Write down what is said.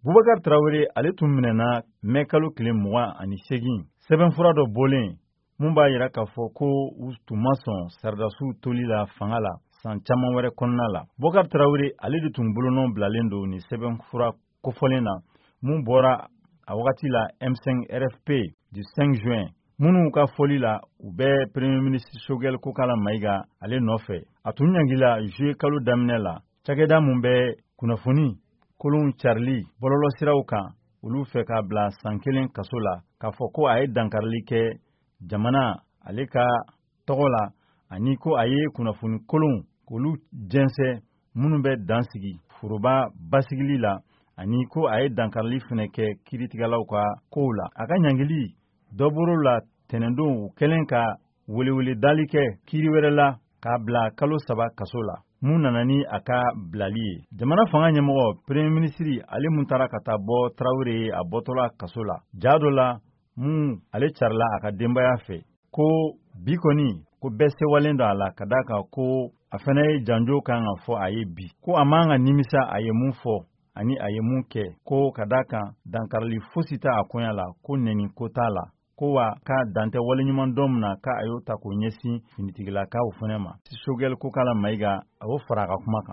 Boubacar Traoré ale tun minɛna mai kalo tile 28 sɛbɛnfura dɔ bɔlen mun b'a yira k'a fɔ ko u tun ma sɔn Sardasiw toli la fanga la san caman wɛrɛ kɔnɔna la. Boubacar Traoré ale de tun bolonɔ bilalen don ni sɛbɛnfura kofɔlen na mun bɔra a wagati la M5 RFP du 5 juin. Minnu ka fɔli la u bɛ Premier ministre Choguel Kokala Maïga ale nɔfɛ. A tun ɲangila juillet kalo daminɛ la cakɛda mun bɛ kunnafoni kolon carili bɔlɔlɔsiraw kan olu fɛ k'a bila san 1 kaso la k'a fɔ ko a ye dankarili kɛ jamana ale ka tɔgɔ la ani ko a ye kunnafoni kolon k'olu jɛnsɛ minnu bɛ dan sigi foroba basigili la ani ko a ye dankarili fɛnɛ kɛ kiiritigɛlaw ka kow la. A ka ɲangili dɔ bɔr'o la tɛnɛndon u kɛlen ka welewele dali kɛ kiiri wɛrɛ la k'a bila kalo 3 kaso la. Mun nana ni a ka bilali ye. Jamana fanga ɲɛmɔgɔ Premier ministre ale mun taara ka taa bɔ Traoré a bɔtɔla kaso la. Ja dɔ la mun ale carila a ka denbaya fɛ ko bi kɔni ko bɛɛ sewalen don a la ka da kan ko a fɛnɛ ye janjo kan ka fɔ a ye bi. Ko a man ka nimisa a ye mun fɔ ani a ye mun kɛ ko ka da kan dankarili fosi t'a a koɲa la ko nɛni ko t'a la. Ko wa ka dantɛ waleɲuman dɔ min na ka a y'o ta k'o ɲɛsin finitigilakaw fɛnɛ ma. Choguel Kokala Maïga a y'o fara a ka kuma kan.